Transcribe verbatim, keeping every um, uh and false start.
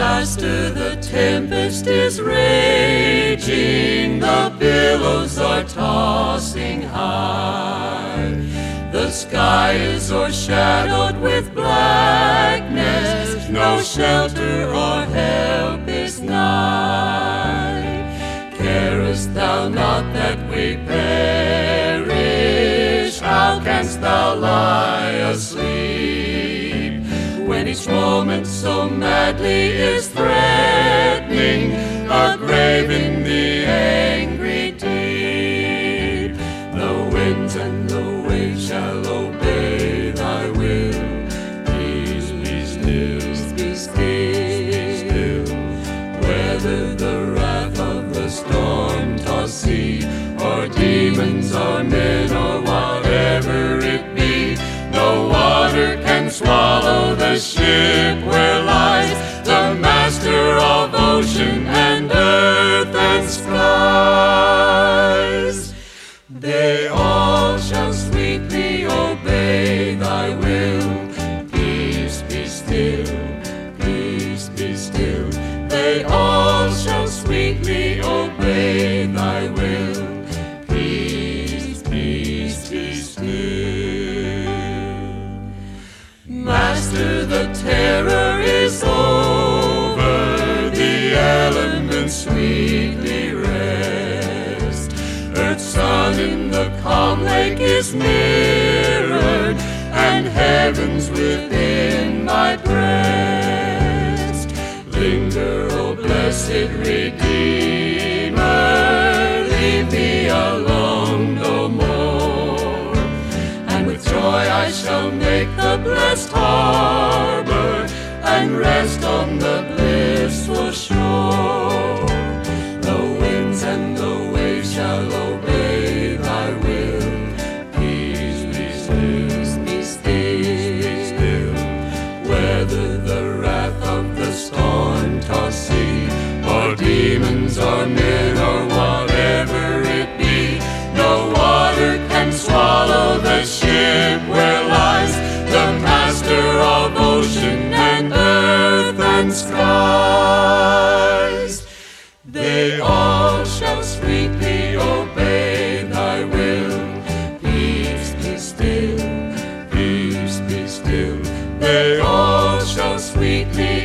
Master, the tempest is raging, the billows are tossing high. The sky is o'ershadowed with blackness, no shelter or help is nigh. Carest thou not that we perish? How canst thou lie asleep, when each moment so madly is threatening a grave in the angry deep? The winds and the waves shall obey thy will. Peace, be still, be still. Whether the wrath of the storm-tossed sea, or demons, or men, or whatever it be, no water can swallow the ship where lies the Master of ocean and earth and skies. They all shall sweetly obey thy will. Peace, be still, peace, be still. They all shall sweetly obey thy will. Peace, peace, be still. Master, the terror is over, the elements sweetly rest. Earth's sun in the calm lake is mirrored, and heaven's within my breast. Linger, O blessed Redeemer, leave me alone no more, and with joy I shall make the blessed harbor and rest on the blissful shore. The winds and the waves shall obey thy will. Peace, be still, be still. Whether the wrath of the storm-tossed sea, or demons, or men, or whatever it be, no water can swallow the ship where lies the Master of ocean and earth and skies. They all shall sweetly obey thy will. Peace, be still, peace, be still. They all shall sweetly